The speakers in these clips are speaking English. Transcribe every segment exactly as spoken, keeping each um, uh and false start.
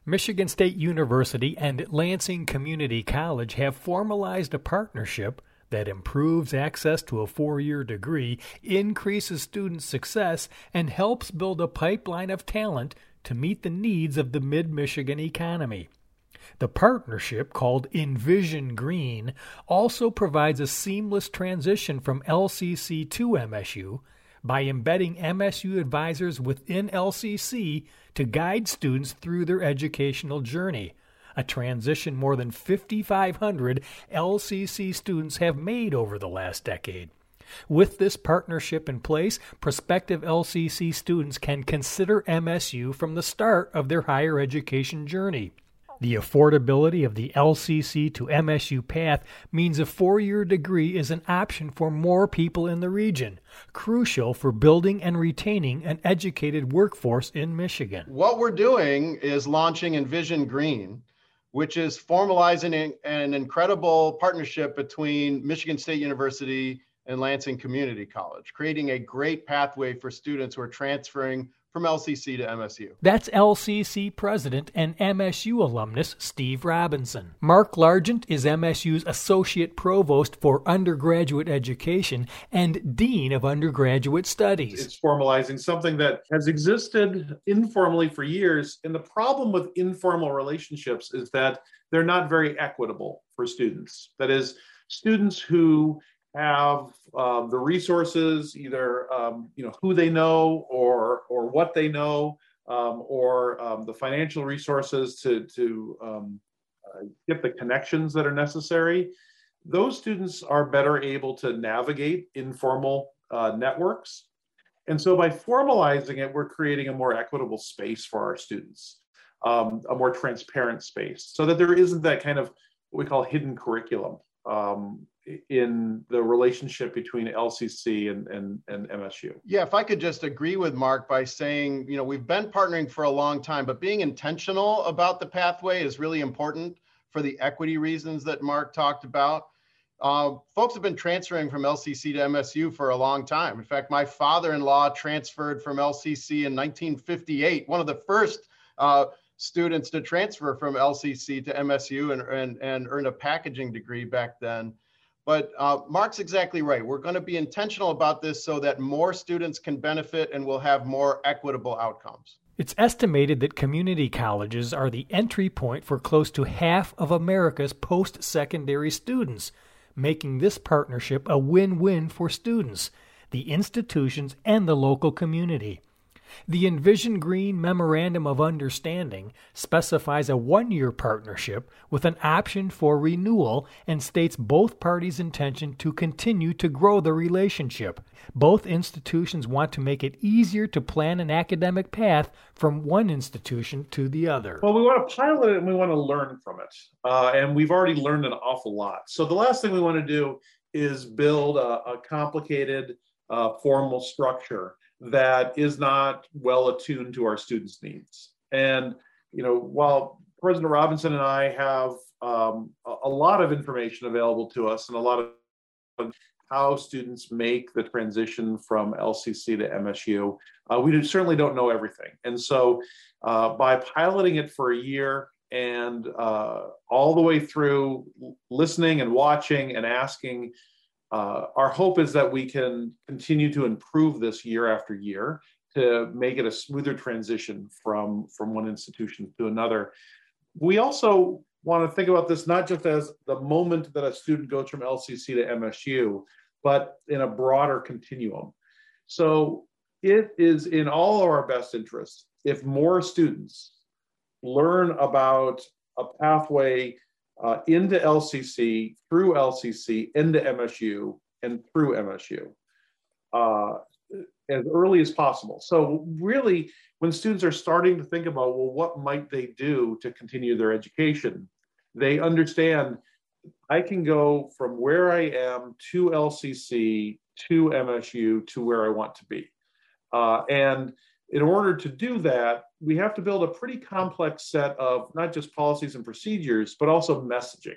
Michigan State University and Lansing Community College have formalized a partnership that improves access to a four-year degree, increases student success, and helps build a pipeline of talent to meet the needs of the mid-Michigan economy. The partnership, called Envision Green, also provides a seamless transition from L C C to M S U by embedding M S U advisors within L C C to guide students through their educational journey, a transition more than fifty-five hundred L C C students have made over the last decade. With this partnership in place, prospective L C C students can consider M S U from the start of their higher education journey. The affordability of the L C C to M S U path means a four-year degree is an option for more people in the region, crucial for building and retaining an educated workforce in Michigan. What we're doing is launching Envision Green, which is formalizing an incredible partnership between Michigan State University and Lansing Community College, creating a great pathway for students who are transferring from L C C to M S U. That's L C C President and M S U alumnus Steve Robinson. Mark Largent is M S U's Associate Provost for Undergraduate Education and Dean of Undergraduate Studies. It's formalizing something that has existed informally for years, and the problem with informal relationships is that they're not very equitable for students. That is, students who have um, the resources, either um, you know who they know or or what they know, um, or um, the financial resources to to um, uh, get the connections that are necessary. Those students are better able to navigate informal uh, networks, and so by formalizing it, we're creating a more equitable space for our students, um, a more transparent space, so that there isn't that kind of what we call hidden curriculum Um, in the relationship between L C C and, and, and M S U. Yeah, if I could just agree with Mark by saying, you know, we've been partnering for a long time, but being intentional about the pathway is really important for the equity reasons that Mark talked about. Uh, folks have been transferring from L C C to M S U for a long time. In fact, my father-in-law transferred from L C C in nineteen fifty-eight, one of the first uh, students to transfer from L C C to M S U and, and, and earn a packaging degree back then. But uh, Mark's exactly right. We're going to be intentional about this so that more students can benefit and we'll have more equitable outcomes. It's estimated that community colleges are the entry point for close to half of America's post-secondary students, making this partnership a win-win for students, the institutions, and the local community. The Envision Green Memorandum of Understanding specifies a one-year partnership with an option for renewal and states both parties' intention to continue to grow the relationship. Both institutions want to make it easier to plan an academic path from one institution to the other. Well, we want to pilot it and we want to learn from it. Uh, and we've already learned an awful lot. So the last thing we want to do is build a, a complicated uh, formal structure that is not well attuned to our students' needs. And, you know, while President Robinson and I have um, a, a lot of information available to us and a lot of how students make the transition from L C C to M S U, uh, we do, certainly don't know everything. And so uh, by piloting it for a year and uh, all the way through listening and watching and asking, Uh, our hope is that we can continue to improve this year after year to make it a smoother transition from, from one institution to another. We also want to think about this not just as the moment that a student goes from L C C to M S U, but in a broader continuum. So it is in all of our best interests if more students learn about a pathway Uh, into L C C, through L C C, into M S U, and through M S U uh, as early as possible. So really, when students are starting to think about, well, what might they do to continue their education, they understand I can go from where I am to L C C, to M S U, to where I want to be. Uh, and in order to do that, we have to build a pretty complex set of not just policies and procedures, but also messaging.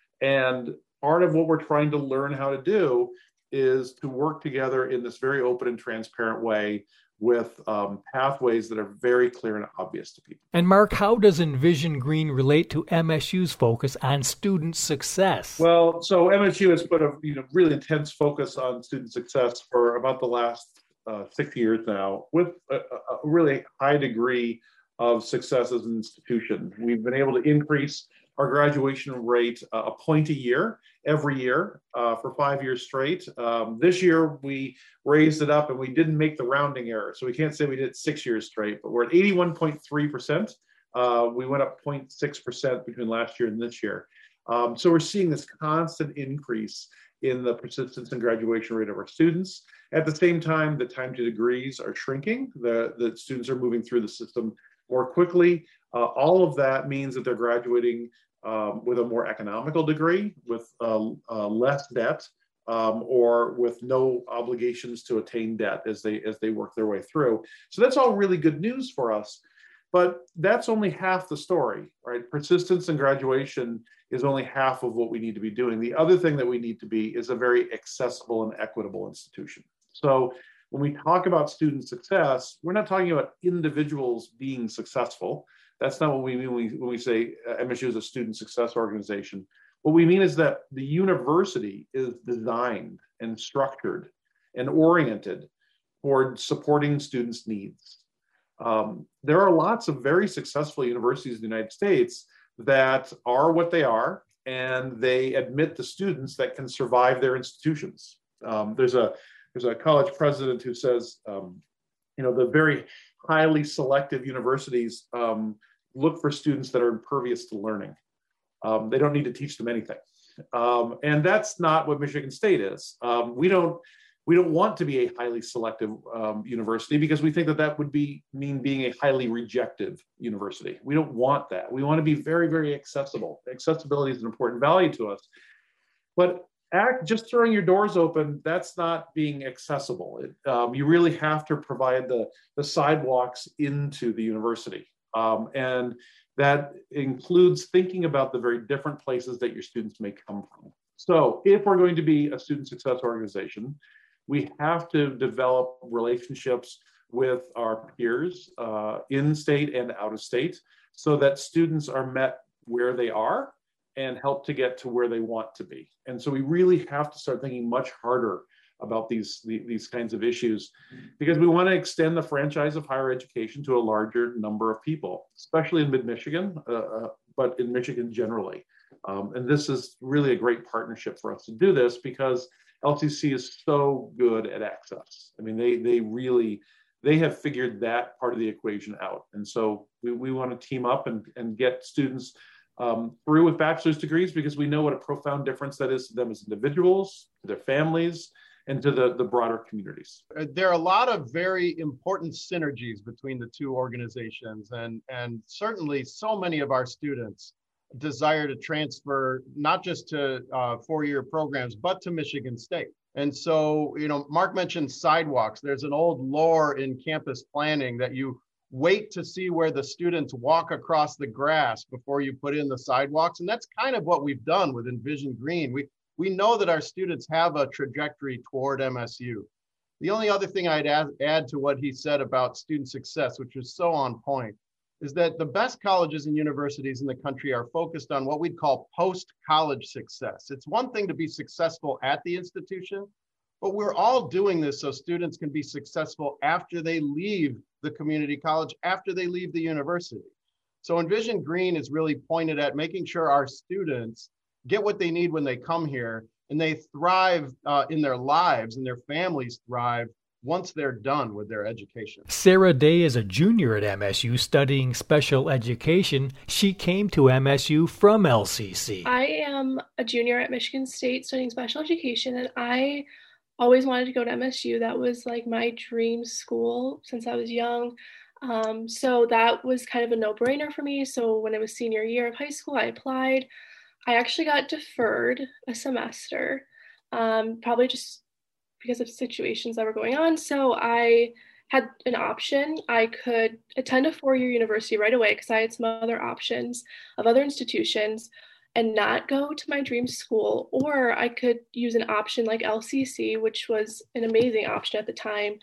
And part of what we're trying to learn how to do is to work together in this very open and transparent way with um, pathways that are very clear and obvious to people. And Mark, how does Envision Green relate to M S U's focus on student success? Well, so M S U has put a you know really intense focus on student success for about the last uh, six years now, with a, a really high degree of success as an institution. We've been able to increase our graduation rate uh, a point a year, every year, uh, for five years straight. Um, this year, we raised it up and we didn't make the rounding error. So we can't say we did it six years straight, but we're at eighty-one point three percent. Uh, we went up zero point six percent between last year and this year. Um, so we're seeing this constant increase in the persistence and graduation rate of our students. At the same time, the time to degrees are shrinking. The, the students are moving through the system more quickly. Uh, all of that means that they're graduating um, with a more economical degree, with uh, uh, less debt, um, or with no obligations to attain debt as they as they work their way through. So that's all really good news for us. But that's only half the story, right? Persistence and graduation is only half of what we need to be doing. The other thing that we need to be is a very accessible and equitable institution. So when we talk about student success, we're not talking about individuals being successful. That's not what we mean when we, when we say M S U is a student success organization. What we mean is that the university is designed and structured and oriented toward supporting students' needs. Um, there are lots of very successful universities in the United States that are what they are, and they admit the students that can survive their institutions. Um, there's a there's a college president who says, um, you know, the very highly selective universities um, look for students that are impervious to learning. Um, they don't need to teach them anything, um, and that's not what Michigan State is. Um, we don't. We don't want to be a highly selective um, university because we think that that would be mean being a highly rejective university. We don't want that. We want to be very, very accessible. Accessibility is an important value to us. But act, just throwing your doors open, that's not being accessible. It, um, you really have to provide the, the sidewalks into the university. Um, and that includes thinking about the very different places that your students may come from. So if we're going to be a student success organization, we have to develop relationships with our peers uh, in state and out of state so that students are met where they are and help to get to where they want to be. And so we really have to start thinking much harder about these, these kinds of issues because we want to extend the franchise of higher education to a larger number of people, especially in mid-Michigan, uh, uh, but in Michigan generally. Um, and this is really a great partnership for us to do this because L C C is so good at access. I mean, they they really, they have figured that part of the equation out. And so we, we want to team up and, and get students um, through with bachelor's degrees because we know what a profound difference that is to them as individuals, to their families, and to the, the broader communities. There are a lot of very important synergies between the two organizations. And, and certainly so many of our students desire to transfer not just to uh, four-year programs, but to Michigan State. And so, you know, Mark mentioned sidewalks. There's an old lore in campus planning that you wait to see where the students walk across the grass before you put in the sidewalks. And that's kind of what we've done with Envision Green. We, we know that our students have a trajectory toward M S U. The only other thing I'd add, add to what he said about student success, which is so on point, is that the best colleges and universities in the country are focused on what we'd call post-college success. It's one thing to be successful at the institution, but we're all doing this so students can be successful after they leave the community college, after they leave the university. So Envision Green is really pointed at making sure our students get what they need when they come here and they thrive uh, in their lives and their families thrive once they're done with their education. Sarah Day is a junior at M S U studying special education. She came to M S U from L C C. I am a junior at Michigan State studying special education, and I always wanted to go to M S U. That was like my dream school since I was young. Um, so that was kind of a no-brainer for me. So when it was senior year of high school, I applied. I actually got deferred a semester, um, probably just because of situations that were going on. So I had an option. I could attend a four-year university right away because I had some other options of other institutions and not go to my dream school, or I could use an option like L C C, which was an amazing option at the time,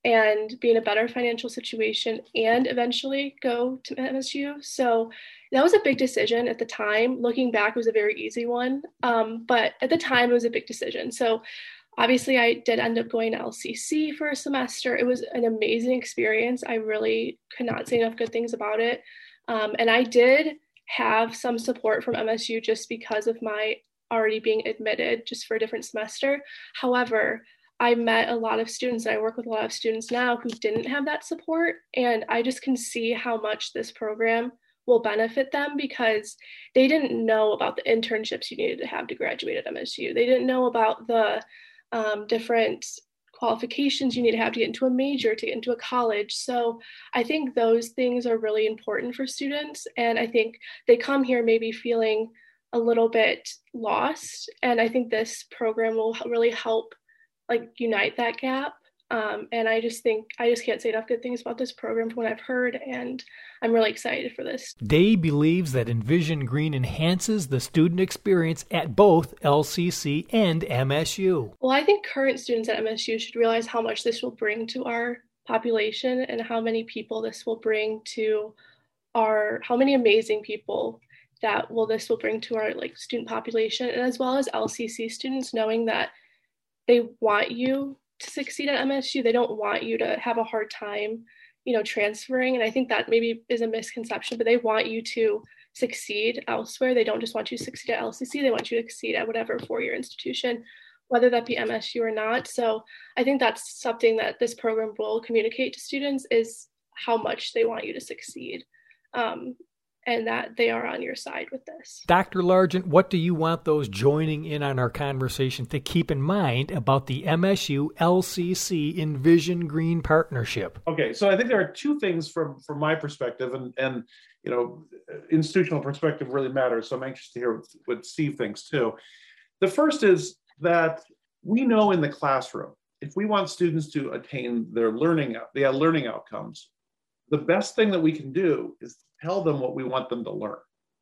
and be in a better financial situation and eventually go to M S U. So that was a big decision at the time. Looking back, it was a very easy one. Um, but at the time, it was a big decision. So obviously, I did end up going to L C C for a semester. It was an amazing experience. I really could not say enough good things about it. Um, and I did have some support from M S U just because of my already being admitted just for a different semester. However, I met a lot of students, and I work with a lot of students now who didn't have that support. And I just can see how much this program will benefit them because they didn't know about the internships you needed to have to graduate at M S U. They didn't know about the um, different qualifications you need to have to get into a major, to get into a college. So I think those things are really important for students. And I think they come here maybe feeling a little bit lost. And I think this program will really help like unite that gap. Um, and I just think, I just can't say enough good things about this program from what I've heard, and I'm really excited for this. Day believes that Envision Green enhances the student experience at both L C C and M S U. Well, I think current students at M S U should realize how much this will bring to our population and how many people this will bring to our, how many amazing people that will this will bring to our like student population, and as well as L C C students, knowing that they want you to succeed at M S U. They don't want you to have a hard time, you know, transferring. And I think that maybe is a misconception, but they want you to succeed elsewhere. They don't just want you to succeed at L C C. They want you to succeed at whatever four-year institution, whether that be M S U or not. So I think that's something that this program will communicate to students, is how much they want you to succeed. Um, and that they are on your side with this. Doctor Largent, what do you want those joining in on our conversation to keep in mind about the M S U L C C Envision Green partnership? Okay, so I think there are two things from, from my perspective, and, and you know, institutional perspective really matters, so I'm anxious to hear what Steve thinks too. The first is that we know in the classroom, if we want students to attain their learning, their learning outcomes, the best thing that we can do is tell them what we want them to learn,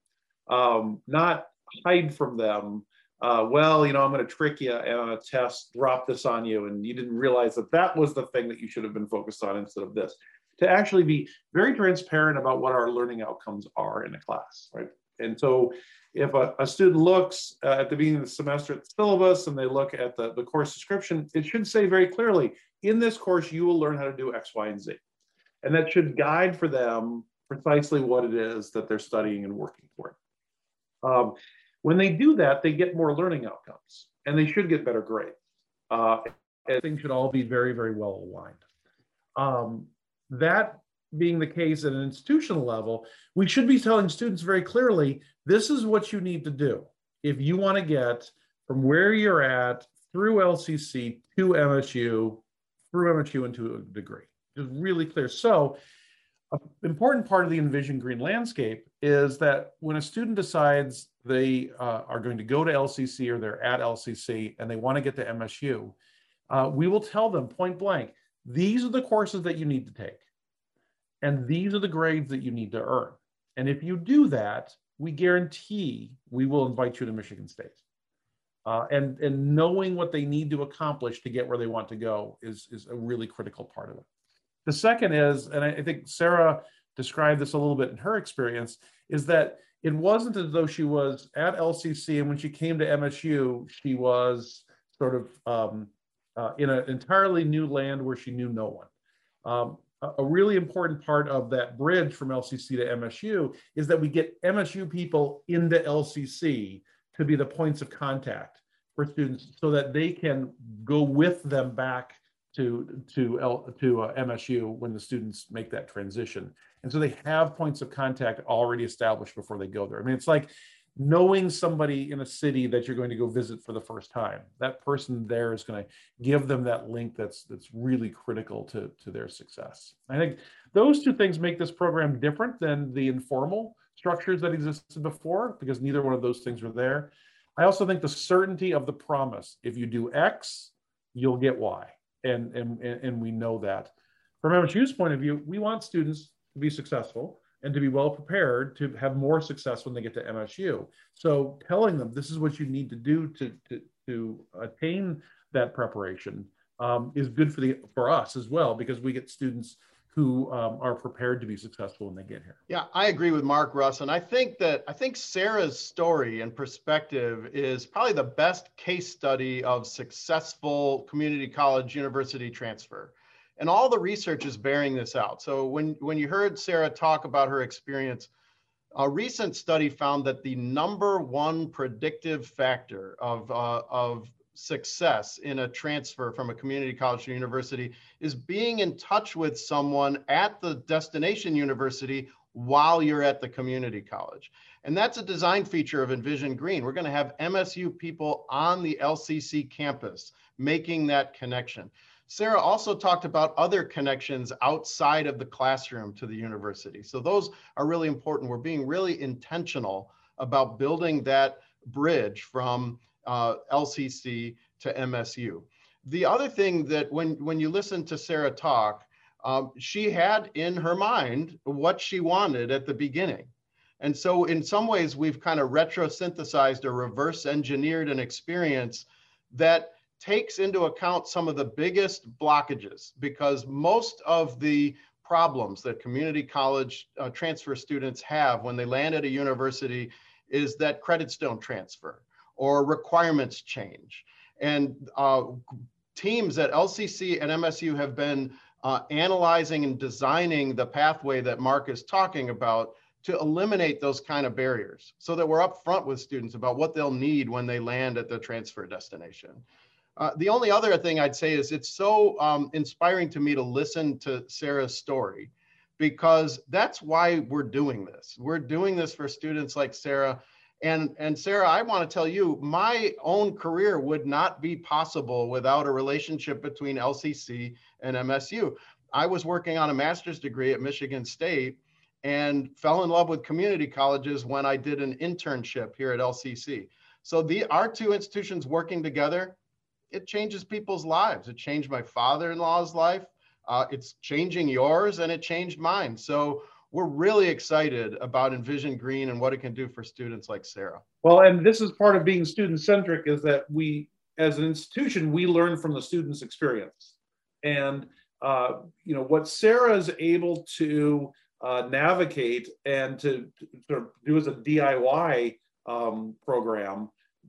um, not hide from them. Uh, well, you know, I'm going to trick you and on a test, drop this on you, and you didn't realize that that was the thing that you should have been focused on instead of this. To actually be very transparent about what our learning outcomes are in a class, right? And so if a, a student looks uh, at the beginning of the semester at the syllabus and they look at the, the course description, it should say very clearly, in this course, you will learn how to do X, Y, and Z. And that should guide for them precisely what it is that they're studying and working toward. Um, when they do that, they get more learning outcomes, and they should get better grades. Uh, and things should all be very, very well aligned. Um, that being the case at an institutional level, we should be telling students very clearly, this is what you need to do if you want to get from where you're at through L C C to M S U, through M S U into a degree. It's really clear. So an important part of the Envision Green landscape is that when a student decides they uh, are going to go to L C C or they're at L C C and they want to get to M S U, uh, we will tell them point blank, these are the courses that you need to take. And these are the grades that you need to earn. And if you do that, we guarantee we will invite you to Michigan State. Uh, and, and knowing what they need to accomplish to get where they want to go is, is a really critical part of it. The second is, and I think Sarah described this a little bit in her experience, is that it wasn't as though she was at L C C and when she came to M S U, she was sort of um, uh, in an entirely new land where she knew no one. Um, a really important part of that bridge from L C C to M S U is that we get M S U people into L C C to be the points of contact for students so that they can go with them back to to L, to uh, M S U when the students make that transition. And so they have points of contact already established before they go there. I mean, it's like knowing somebody in a city that you're going to go visit for the first time. That person there is going to give them that link that's that's really critical to, to their success. I think those two things make this program different than the informal structures that existed before, because neither one of those things were there. I also think the certainty of the promise, if you do X, you'll get Y. And, and, and we know that. From M S U's point of view, we want students to be successful and to be well prepared to have more success when they get to M S U. So telling them this is what you need to do to, to, to attain that preparation um, is good for the for us as well, because we get students who um, are prepared to be successful when they get here. Yeah, I agree with Mark, Russ, and I think that I think Sarah's story and perspective is probably the best case study of successful community college university transfer. And all the research is bearing this out. So when, when you heard Sarah talk about her experience, a recent study found that the number one predictive factor of, uh, of success in a transfer from a community college to university is being in touch with someone at the destination university while you're at the community college. And that's a design feature of Envision Green. We're going to have M S U people on the L C C campus making that connection. Sarah also talked about other connections outside of the classroom to the university. So those are really important. We're being really intentional about building that bridge from uh, L C C to M S U. The other thing that when, when you listen to Sarah talk, um, she had in her mind what she wanted at the beginning. And so in some ways, we've kind of retro-synthesized or reverse engineered an experience that takes into account some of the biggest blockages, because most of the problems that community college uh, transfer students have when they land at a university is that credits don't transfer or requirements change. And uh, teams at L C C and M S U have been uh, analyzing and designing the pathway that Mark is talking about to eliminate those kind of barriers so that we're upfront with students about what they'll need when they land at the transfer destination. Uh, the only other thing I'd say is it's so um, inspiring to me to listen to Sarah's story, because that's why we're doing this. We're doing this for students like Sarah. And, and Sarah, I want to tell you, my own career would not be possible without a relationship between L C C and M S U. I was working on a master's degree at Michigan State and fell in love with community colleges when I did an internship here at L C C. So the, our two institutions working together, it changes people's lives. It changed my father-in-law's life. Uh, it's changing yours, and it changed mine. So we're really excited about Envision Green and what it can do for students like Sarah. Well, and this is part of being student-centric, is that we, as an institution, we learn from the student's experience. And, uh, you know, what Sarah is able to uh, navigate and to, to sort of do as a D I Y um, program,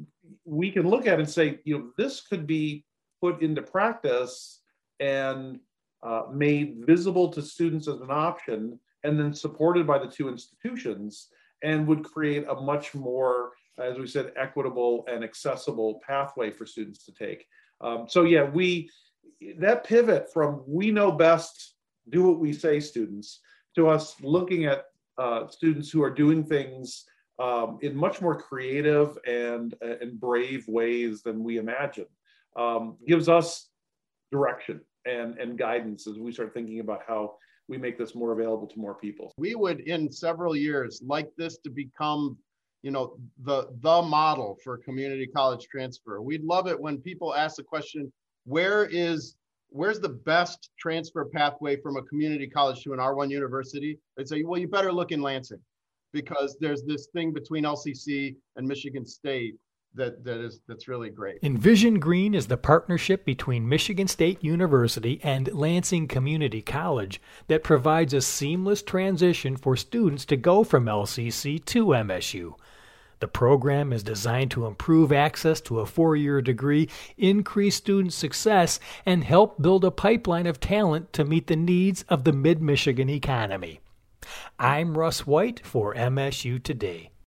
we can look at it and say, you know, this could be put into practice and uh, made visible to students as an option, and then supported by the two institutions, and would create a much more, as we said, equitable and accessible pathway for students to take. Um, so yeah, we, that pivot from we know best, do what we say students, to us looking at uh, students who are doing things um, in much more creative and, and brave ways than we imagine, um, gives us direction and, and guidance as we start thinking about how we make this more available to more people. We would, in several years, like this to become, you know, the, the model for community college transfer. We'd love it when people ask the question, where is, where's the best transfer pathway from a community college to an R one university? They'd say, well, you better look in Lansing, because there's this thing between L C C and Michigan State that, that is, that's really great. Envision Green is the partnership between Michigan State University and Lansing Community College that provides a seamless transition for students to go from L C C to M S U. The program is designed to improve access to a four-year degree, increase student success, and help build a pipeline of talent to meet the needs of the mid-Michigan economy. I'm Russ White for M S U Today.